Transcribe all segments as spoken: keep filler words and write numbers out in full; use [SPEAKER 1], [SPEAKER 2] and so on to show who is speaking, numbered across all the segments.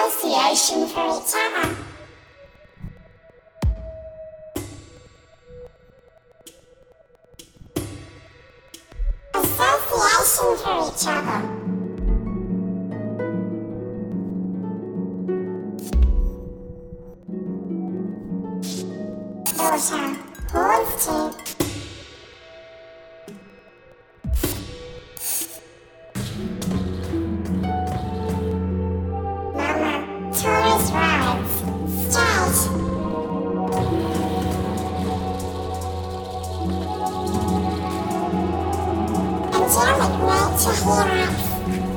[SPEAKER 1] association for each other. Association for each other. Daughter, horns to. Mama, tourist rides, straight. Angelic nature heroes.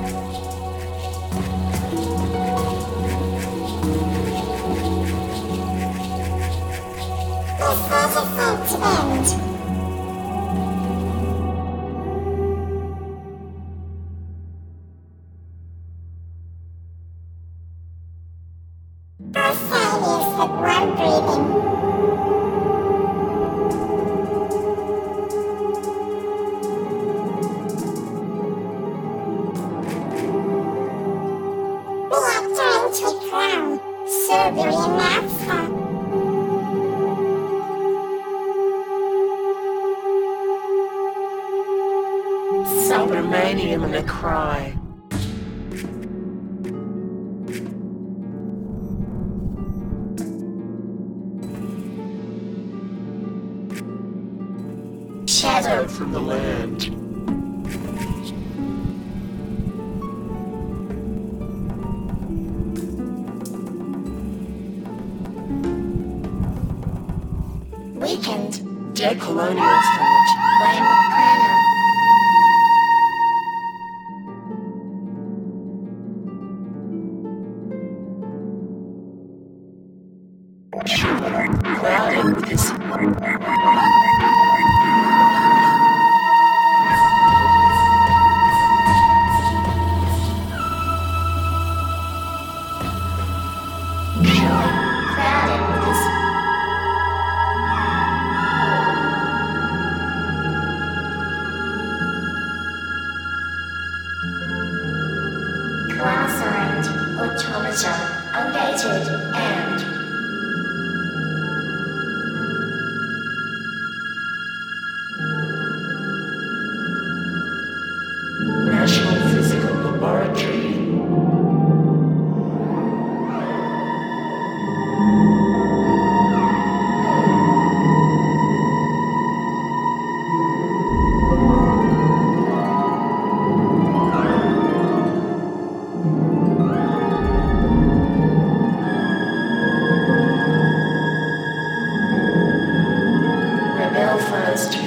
[SPEAKER 1] There's there's a thing to bend. Our failures at one breathing. We are trying to crown Serbian master.
[SPEAKER 2] Subramanium and a cry. Shadow from the land. Weekend. Dead colonial thought. Wayne Cranner. Clouded with his crowded with his class-signed automata ungated and National Physical Laboratory. Rebel first.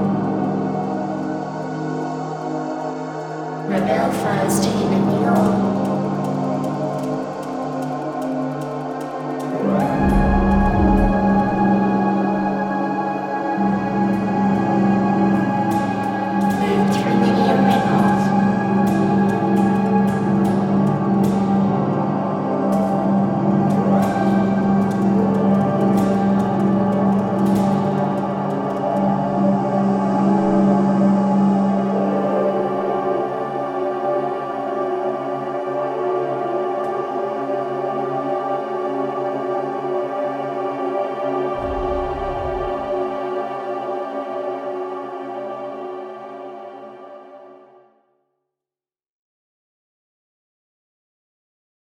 [SPEAKER 2] Rebel first in New York.